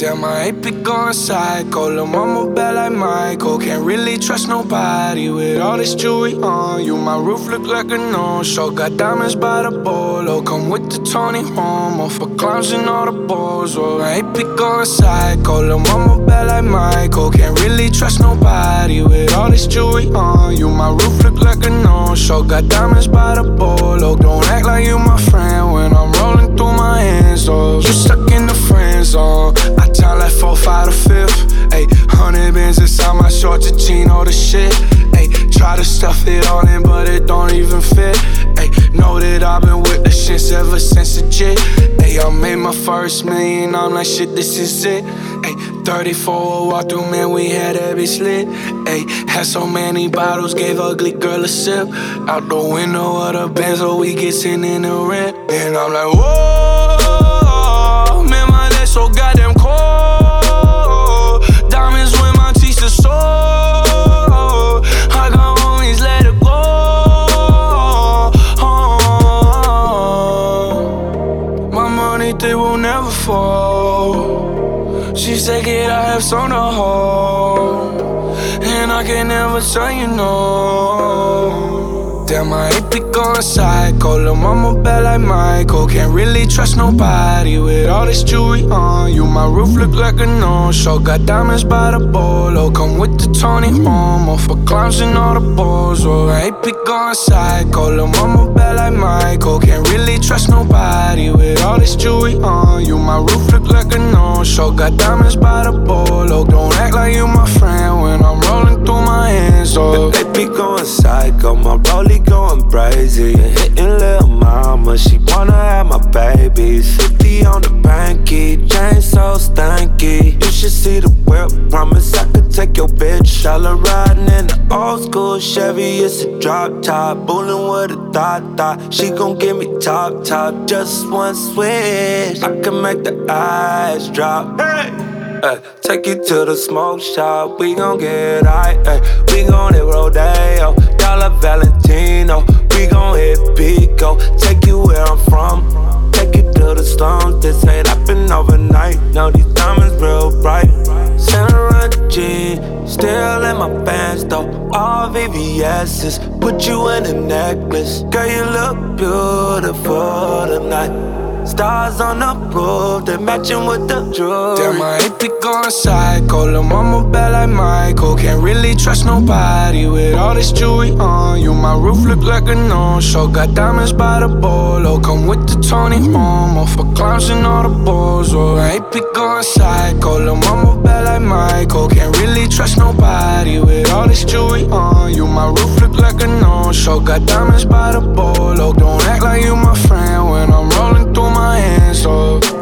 Damn, I ain't be going psycho. Lil' mama bad like Michael. Can't really trust nobody with all this jewelry on you. My roof look like a no-show. Got diamonds by the bolo. Come with the Tony Romo for clowns and all the balls. Oh, I ain't be going psycho. Lil' mama bad like Michael. Can't really trust nobody with all this jewelry on you. My roof look like a no-show. Got diamonds by the bolo. Don't act like you my friend when I'm rolling through my hands. Oh, you stuck in the friend zone. I time like 4, 5 to 5th. Ayy, 100 bands inside my shorts, a Chino the shit. Ayy, try to stuff it all in, but it don't even fit. Ayy, know that I've been with the shits ever since the jit. Ayy, I made my first million, I'm like shit, this is it. Ayy, 34 walk through, man, we had that bitch lit. Ayy, had so many bottles, gave ugly girl a sip. Out the window of the Benz, so we get sitting in the rent. And I'm like, whoa, man, my legs so goddamn cold. Diamonds when my teeth are sore. I got homies, let it go. My money, they will never fall. She said, kid, I have some to hold, and I can never tell you no. Damn, I ain't be going psycho. Lil' mama bad like Michael. Can't really trust nobody with all this jewelry on you. My roof look like a no-show. Got diamonds by the bolo. Come with the Tony Romo for clowns and all the balls. Oh, I ain't be going psycho. Lil' mama bad like Michael. Can't really trust nobody with all this jewelry on you. My roof look like a no-show. Got diamonds by the bolo. Don't act like you my friend when I'm rolling through my hands. Oh, they be going psycho. My rollie going crazy and hitting lil' mama. She wanna have my babies. 50 on the banky, chain so stanky. You should see the whip. Promise I could take your bitch. All her riding in the old school Chevy. It's a drop top, bullin' with a thought. She gon' give me top, just one switch. I can make the eyes drop. Hey. Take you to the smoke shop, we gon' get high. We gon' hit Rodeo, Dollar Valentino. We gon' hit Pico, take you where I'm from. Take you to the slums, this ain't happen overnight. Now these diamonds real bright. Santa G, still in my pants though. All VVS's, put you in a necklace. Girl, you look beautiful tonight. Stars on the roof, they matching with the jewelry. Damn, I ain't be going psycho. Lil' mama bad like Michael. Can't really trust nobody with all this jewelry on you. My roof look like a no-show. Got diamonds by the bolo. Come with the Tony Romo for clowns and all the balls. Oh, I ain't be going psycho. Lil' mama bad like Michael. Can't really trust nobody with all this jewelry on you. My roof look like a no-show. Got diamonds by the bolo. Don't act like you my friend when I'm rolling through my hands. Oh.